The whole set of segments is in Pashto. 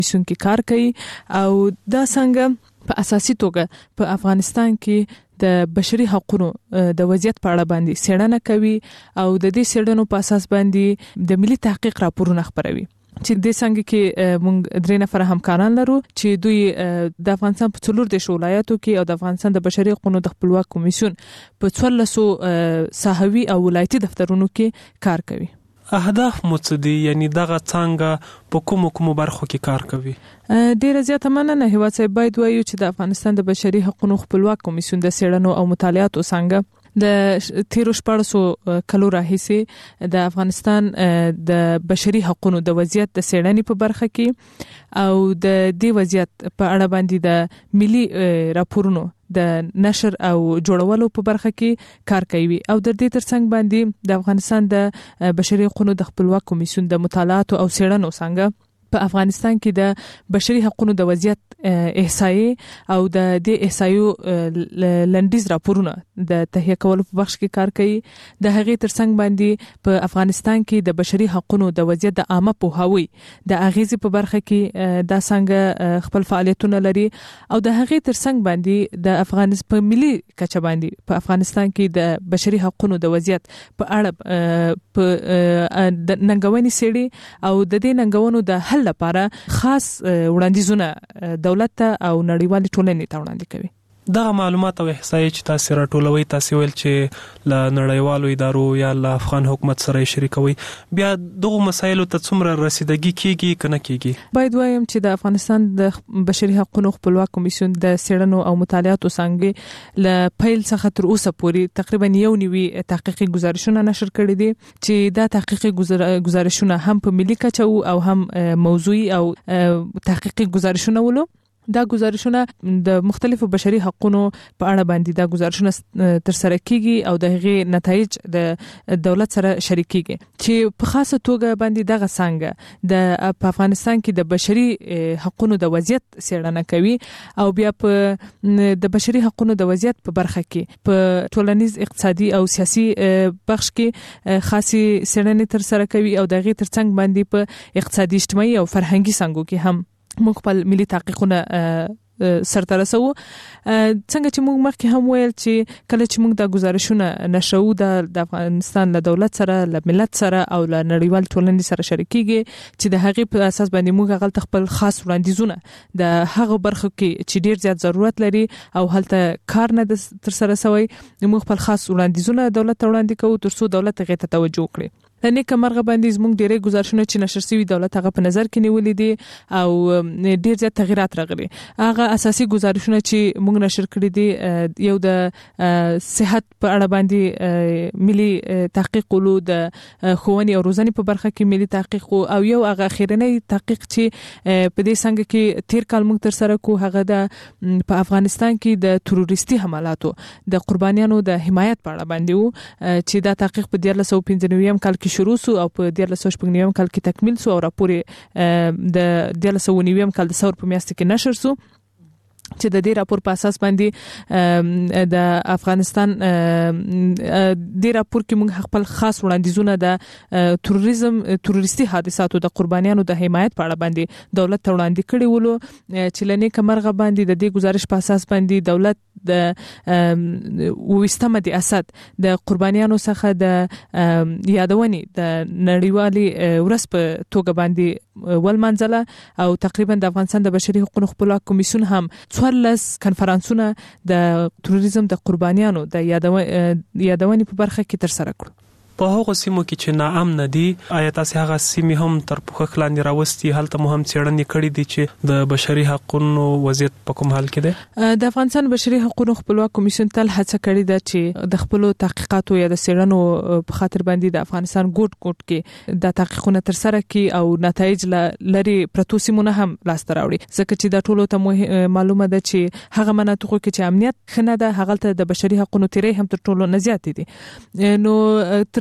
کمیسیون کې کار کوي او دا څنګه په اساسي توګه په افغانستان کې د بشري حقوقو د وضعیت په اړه باندې څېړنه کوي او د دې څېړنو په اساس باندې د ملي تحقیق راپورونه خپروي چې د څنګه کې موږ درې نفر همکاران لرو چې دوی د افغانستان په 14 ولایتو کې او د افغانستان د بشري حقوقو د خپلواک کمیسیون په 1400 ساحوي او ولایتي دفترونو کې کار کوي. اهداف متصدي یعنی دغه څنګه په کومو برخو کې کار کوي؟ ډیره زیاته مننه. هیواد صاحب باید وایو چې د افغانستان د بشري حقوقو خپلواک کمیسیون د څېړنو او مطالعاتو څنګه د تیرو 1400 کلو راهیسې د افغانستان د بشري حقوقو د وضعیت د څېړنې په برخه کې او د دې وضعیت په اړه باندې د ملي راپورونو د نشر او جوړولو په برخه کې کار کوي او د دې ترڅنګ باندې د افغانستان د بشري حقوقو د خپلواک کمیسیون د مطالعاتو او څېړنو څنګه په افغانستان کې د بشري حقوقو د وضعیت احصایې او د دې احصایو لنډیز راپورونه د تهیه کولو په بخش کې کار کوي. د هغې ترڅنګ باندې په افغانستان کې د بشري حقوقو د وضعیت د عامه پوهاوی د اغیزې په برخه کې د څنګه خپل فعالیتونه لري او د هغې ترڅنګ باندې د افغانستان په ملي کچه باندې په افغانستان کې د بشري حقوقو د وضعیت په اړه په ننګونې سړي او د دې ننګونو د حل لپاره خاص وړاندیزونه دولت ته او نړیوالې ټولنې ته وړاندې کوي. دغه معلومات او احصایې چې تاسو راټولوي تاسو ویل چې ل نړیوالو ادارو یا ل افغان حکومت سره شریکوي بیا دغه مسایلو ته څومره رسیدګي کیږي کنه کیږي؟ باید وایم چې د افغانستان د بشري حقوقو خپلواک کمیسیون د څېړنو او مطالعاتو څنګه ل پیل څخه تر اوسه پورې تقریبا 1.9 تحقیقي گزارشونه نشر کړي دي چې دا تحقیقي گزارشونه هم په ملي کچه او هم موضوعي او تحقیقي گزارشونه ولو. دا گزارشونه د مختلفو بشري حقوقو په اړه باندې دا گزارشونه تر سره کیږي او د هغې نتایج د دولت سره شریکيږي چې په خاصه توګه باندې دغه څنګه د افغانستان کې د بشري حقوقو د وضعیت څېړنه کوي او بیا په د بشري حقوقو د وضعیت په برخه کې په ټولنیز اقتصادي او سیاسي بخش کې خاصي څېړنې تر سره کوي او د هغې ترڅنګ باندې په اقتصادي اجتماعي او فرهنګي څنګه کې هم موږ خپل ملي تحقیقونه سرته رسو. څنګه چې موږ مخکې هم ویل چې کله چې موږ د گزارشونه نشو د افغانستان له دولت سره له ملت سره او له نړیوال ټولنې سره شریکيږي چې د هغې په اساس باندې موږ غلط خپل خاص وړاندیزونه د هغه برخو کې چې ډیر زیات ضرورت لري او هلته کار نه تر سره شوی موږ خپل خاص وړاندیزونه دولت ته وړاندې کوو ترڅو دولت هغې ته توجه وکړي. لنی کمرغه باندې زموږ ډېرې گزارشونه چې نشر شوي دولت هغه په نظر کې نیولې دي او ډېر زیات تغیرات راغلي. هغه اساسي گزارشونه چې موږ نشر کړي دي یو د صحت په اړه باندې ملي تحقیق کولو د ښوونې او روزنې په برخه کې ملي تحقیق او یو هغه اخیرنی تحقیق چې په دې څنګه کې تیر کال موږ تر سره کو هغه د په افغانستان کې د تروریستي حملاتو د قربانیانو د حمایت په اړه باندې وو چې دا تحقیق په 1995 کال کې شروع سو او په 1999 کال کې تکمیل سو او راپور د 1999 کال د ثور په میاشت کې نشر سو چې د دې راپور په اساس باندې د افغانستان د راپور کې موږ خپل خاص وړاندیزونه د تروریستي حادثاتو د قربانیانو د حمایت په اړه باندې دولت ته وړاندې کړي ولو چې لنی کمرغه باندې د دې گزارش په اساس باندې دولت د وستمه د اسد د قربانیانو څخه د یادونې د نړیوالي ورځ په توګه باندې ولمنځله او تقریبا د افغانستان د بشري حقوقو خپلواک کمیسیون هم 14 کنفرانسونه د تروریزم د قربانیانو د یادونې په برخه کې تر سره کړو. په هغه سیمو کې چې ناامن دي آیا تاسو هغه سیمې هم تر پوښښ لاندې راوستي هلته مو هم څېړنې کړې دي چې د بشري حقوقو وضعیت په کوم حال کې دی؟ د افغانستان بشري حقوقو خپلواک کمیسیون تل هڅه کړې ده چې د خپل تحقیقاتو یا د څېړنو په خاطر باندې د افغانستان ګوټ کې د تحقیقونه تر سره کړي او نتایج لري پروتو سیمونه هم لاسته راوړي ځکه چې دا ټولو ته معلومه ده چې هغه مناطقو کې چې امنیت خنه ده هغه ته د بشري حقوقو تیرې هم تر ټولو نه زیات دي. نو تر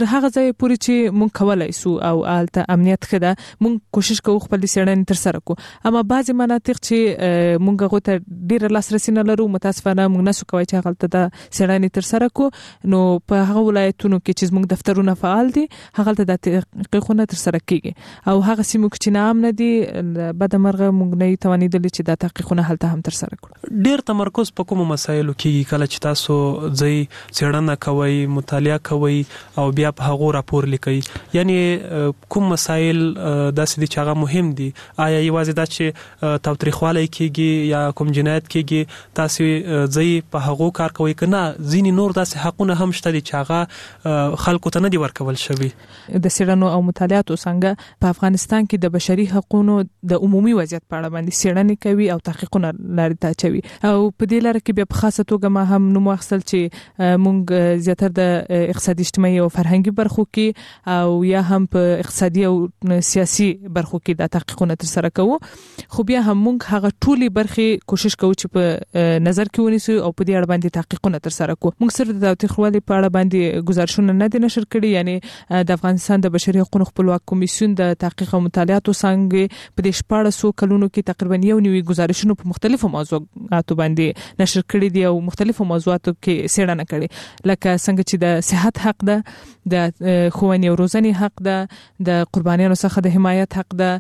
هغه ځای پورې چې مونږ کولای سو او الته امنیت خده مونږ کوشش کوو خپل سیړنې تر سره کو. اما بعضی مناطق چې مونږ غوته ډیر لاسرسي نه لرو متاسفانه مونږ نسو کوي چې هغه ته سیړنې تر سره کو. نو په هغه ولایتونو کې چې مونږ دفترونه فعال دي هغه ته د تحقیقونه تر سره کیږي او هغه سیمو چې نام نه دي بدمرغه مونږ نه توانیدل چې د تحقیقونه هلته هم تر سره کړو. ډیر تمرکز په کوم مسایلو کېږي کله چې تاسو ځي څېړنه کوي مطالعه کوي او بیا په هغه راپور لیکي؟ یعنی کوم مسایل داسې دي چې هغه مهم دي؟ آیا یوازې دا چې تاوتریخوالی کېږي یا کوم جنایت کېږي تاسو ځي په هغه کار کوي کنه ځینې نور داسې حقونه هم شته دي چې هغه خلکو ته نه دي ورکول شوی؟ د څېړنو او مطالعاتو څنګه په افغانستان کې د بشري حقوقو د عمومي وضعیت په اړه باندې څېړنې کوي او تحقیقونه لري تا چوي او په دې لاره کې بیا په خاصه توګه ما هم نو مخصل چې مونږ زیاتره د اقتصادي اجتماعي او فرهنګي برخو کې او یا هم په اقتصادي او سیاسي برخو کې د تحقیقونه تر سره کوو. خو بیا هم مونږ هغه ټولي برخې کوشش کوو چې په نظر کې ونیسو او په دې اړه باندې تحقیقونه تر سره کوو. مونږ صرف د تاوتریخوالي په اړه باندې گزارشونه نه دي نشر کړي، یعنی د افغانستان د بشري حقوقو خپلواک کمیسیون د تحقیق او مطالعاتو څنګه په دې 1400 کلونو کې تقریبا یو نیوي گزارشونه په مختلفو موضوعاتو باندې نشر کړي دي او مختلفو موضوعاتو کې څېړنه کړي، لکه څنګه چې د صحت حق ده، د ښوونې او روزنې حق ده، د قربانیانو څخه د حمایت حق ده،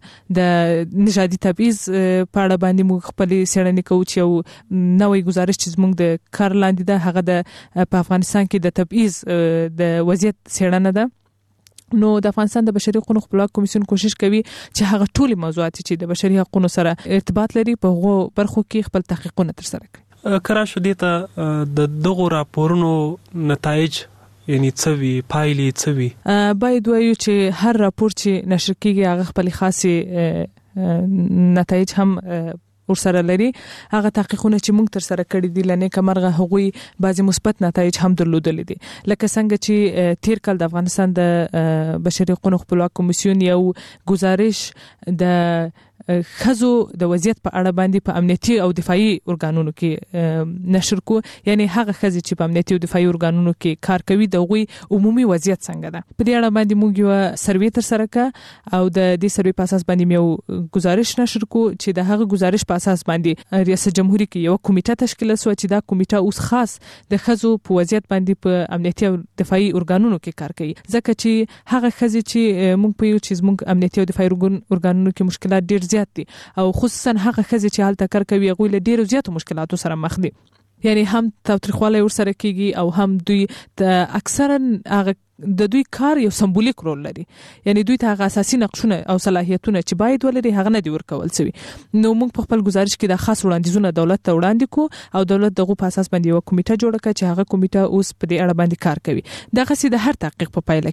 د نژادي تبعیض په اړه باندې موږ خپل څېړنې کوو چې یو نوې گزارش چې موږ د کار لاندې ده هغه د په افغانستان کې د تبعیض د وضعیت څېړنه ده. نو د افغانستان د بشري حقوقو خپلواک کمیسیون کوشش کوي چې هغه ټولي موضوعات چې د بشري حقوقو سره ارتباط لري په هغو برخو کې خپل تحقیقونه تر سره کړي. کرا شو دي ته د دغه راپورونو نتایج یعنی څوي پایلې څوي؟ باید وایو چې هر راپور چې نشر کیږي هغه خپل خاصه نتایج هم ورسره لري. هغه تحقیقونه چې موږ تر سره کړی دي لنه کمرغه هغوی بعضی مثبت نتایج هم درلودل دي، لکه څنګه چې تیر کال د افغانستان د بشري حقوقو خپلواک کمیسیون یو گزارش د خزو د وضعیت په اړه باندې په امنیتي او دفاعي ارګانونو کې نشر کو، یعنی هغه خزي چې په امنیتي او دفاعي ارګانونو کې کار کوي د غوي عمومي وضعیت څنګه ده. په دې اړه باندې موږ یو سروې تر سره کا او د دې سروې په اساس باندې یو گزارش نشر کو چې د هغه گزارش په اساس باندې ریاست جمهوریت کې یو کمیټه تشکیل شو چې دا کمیټه اوس خاص د خزو په وضعیت باندې په امنیتي او دفاعي ارګانونو کې کار کوي، ځکه چې هغه خزي چې موږ په یو چیز موږ امنیتي او دفاعي ارګانونو کې مشکلات ډیر زیات دي او خصوصا هغه خزي چې حالت کار کوي غوي له ډیرو زیاتو مشکلاتو سره مخ دي، یعنی هم تاوتریخوالی ورسره کیږي او هم دوی اکثرا هغه د دوی کار یو سمبولیک رول لري، یعنی دوی ته هغه اساسي نقشونه او صلاحیتونه چې باید ولري هغه نه دی ورکول شوی. نو موږ په خپل گزارش کې د خاص وړاندیزونه دولت ته وړاندې کو او دولت دغه په اساس باندې یو کمیټه جوړه کړه چې هغه کمیټه اوس په دې اړه باندې کار کوي. دغه سي د هر تحقیق په پایله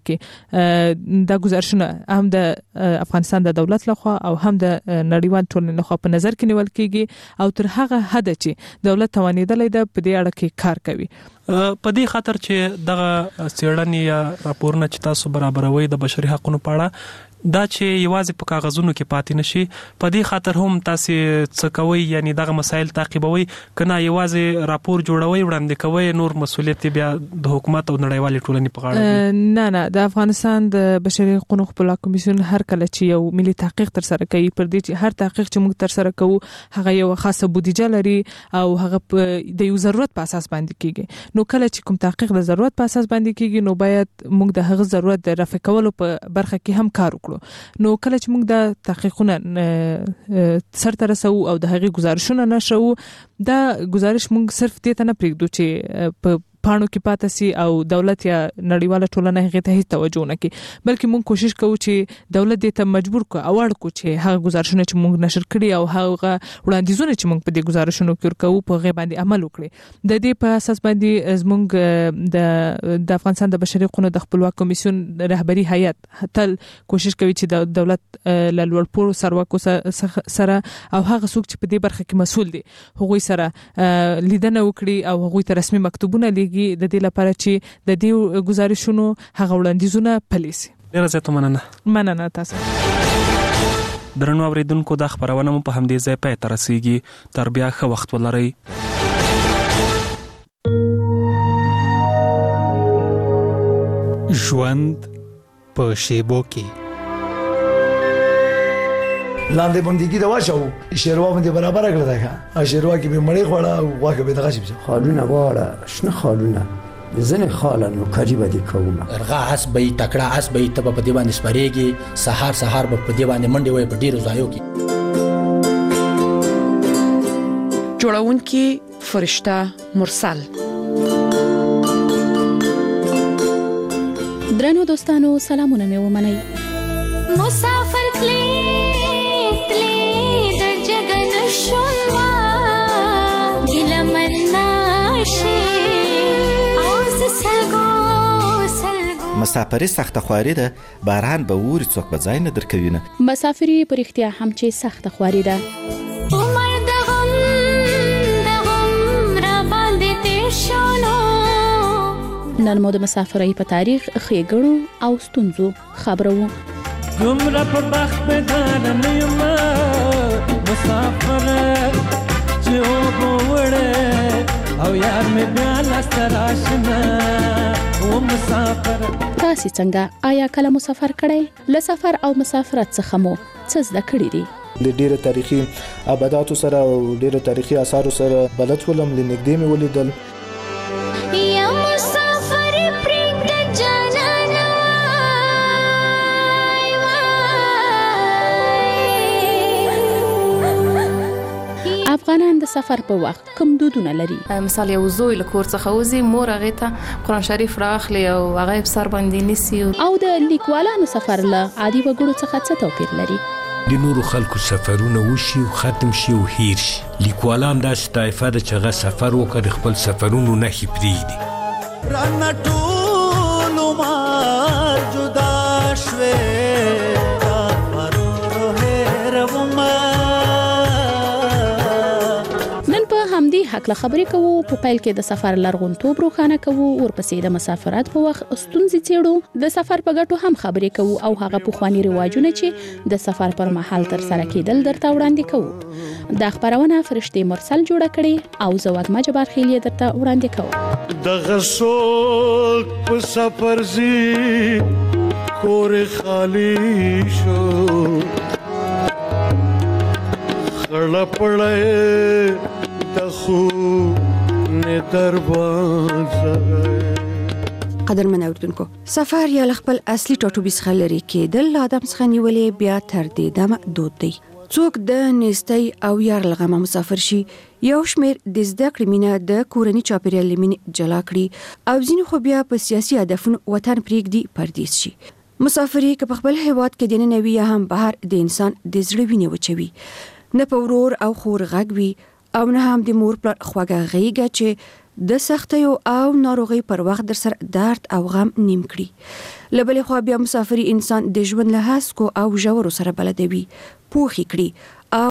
کې د گزارشونه هم د افغانستان د دولت لخوا او هم د نړیوال ټولنې لخوا په نظر کې نیول کیږي او تر هغه حد چې دولت توانیدلې ده په دې اړه کې کار کوي. په دې خاطر چې دغه څېړنې یا راپورونه چې تاسو برابروي د بشري حقوقو په اړه دا چې یوازې په کاغذونو کې پاتې نشي، په دې خاطر هم تاسو څه کوي، یعنی دغه مسایل تعقیبوي کنه یوازې راپور جوړوي وړاندې کوي، نور مسؤلیت بیا د حکومت او نړیوال ټولنې په غاړه؟ نه د افغانستان د بشري حقوقو خپلواک کمیسیون هر کله چې یو ملي تحقیق تر سره کوي پر دې چې هر تحقیق چې موږ تر سره کوو هغه یو خاصه بودیجه لري او هغه د یو ضرورت په اساس باندې کیږي. نو کله چې کوم تحقیق د ضرورت په اساس باندې کیږي نو باید موږ د هغه ضرورت د رفع کولو په برخه کې هم کار وکړو. نو کله چې موږ د تحقیقونه سرته رسو او د هغې گزارشونه نشو، دا گزارش موږ صرف دې ته نه پرېږدو چې په پاڼو کې پاتې سي او دولت یا نړیواله ټولنه هغه ته هیڅ توجه نه کوي، بلکې موږ کوشش کوو چې دولت دې ته مجبور کو او اړ کو چې هغه گزارشونه چې موږ نشر کړي او هغه وړاندیزونه چې موږ په دې گزارشونو کې کوو په هغه باندې عمل وکړي. د دې په اساس باندې زموږ د افغانستان د بشري حقوقو د خپلواک کمیسیون رهبری هیئت تل کوشش کوي چې د دولت له لوړپوړو سروکو سره او هغه څوک چې په دې برخه کې مسؤل دي هغوی سره لیدنه وکړي او هغوی ته رسمي مکتوبونه لیږي د دې لپاره چې د دې گزارشونو هغه وړاندیزونه پلي شي. ډیره زیاته مننه تاسو. درنو اوریدونکو د خبرونه مو په همدې ځای پای ته رسیږي. تر بیا ښه وخت ولرئ. ژوند په شیبو کې لاندې بندګي دا واچو شیروا باندې برابر کړل دا شیروا کې به مړې خوړه او واګه به دغه شي خالونه واړه شنه خالونه زنه خالن کاری بدی کوم ارغا اس به تکړه اس به ته په دی باندې سپریږي سحر به په دی باندې منډي وي په ډیرو ځایو کې جوړون کې فرشتہ مرسل. درنو دوستانو سلامونه مې ومنئ. مسافر تلی د جګن شولوا ګلمن ناشي اوس سلګو مسافري سخت خواري ده باران به ووري څوک به ځای نه درکوینه. مسافري پر اختیار هم چې سخت خواري ده. عمر دغم را باندې تیر شونو. نن مو د مسافرۍ په تاریخ ښېګڼو او ستونزو خبرو. دومره په بخت بدار نه یم مسافر چې وګوره او یار مې بیا لاسته راشنه و مسافر. تاسې څنګه آیا کله مسافر کړی؟ له سفر او مسافرت څخه مو څه زده کړي دي؟ د ډیرو تاریخي آباداتو سره او ډیرو تاریخي آثارو سره بلد ولم لنګدې مې ولیدل. افغانان د سفر په وخت کوم دودونه لري؟ مثال یو زوی له کور څخه وځي مور هغه ته قرآن شریف راخلي او هغه په سر باندې نیسي. او د لیکوالانو سفر له عادي وګړو څخه څه توپیر لري؟ د نورو خلکو سفرونه وشي او ختم شي او هیر شي. لیکوالان داسې طایفه ده چې هغه سفر وکړي خپل سفرونو نښې پرېږدي. رانه ټول عمر جدا شوې همدې حق له خبرې کوو. په پیل کې د سفر لرغونتوب روښانه کوو، ورپسې د مسافرت په وخت ستونزې څېړو، د سفر په ګټو هم خبرې کوو او هغه پخواني رواجونه چې د سفر پر مهال تر سره کېدل درته وړاندې کوو. دا خبرونه فرشتې مرسل جوړه کړې او زه وږمه جبار خیل یې درته وړاندې کوم. دغه څوک په سفر ځي کور خالی شو خړه پړې قدرمن اوردونکو، سفر یا خپل اصلي ټاټوبیس خلري کېدل آدم څخه نیولې بیا تر دې دمه دود دی. څوک د نېستۍ او یار لغمه مسافر شي، یو شمېر د زده کړې مینه د کورني چاپیریال مینې جلا کړي او ځینې خو بیا په سیاسي هدفونو وطن پرېږدي پردیس شي. مسافري که په خپل هیواد کې دننه وي یا هم بهر د انسان د زړه وینې وچوي، نه په ورور او خور غږ وي او نه هم د مور پر خواږه غېږه چې د سختیو او ناروغۍ پر وخت در سره درد او غم نیم کړي. له بلې خوا بیا مسافري انسان د ژوند له هسکو او ژورو سره بلدوي، پوښي کړي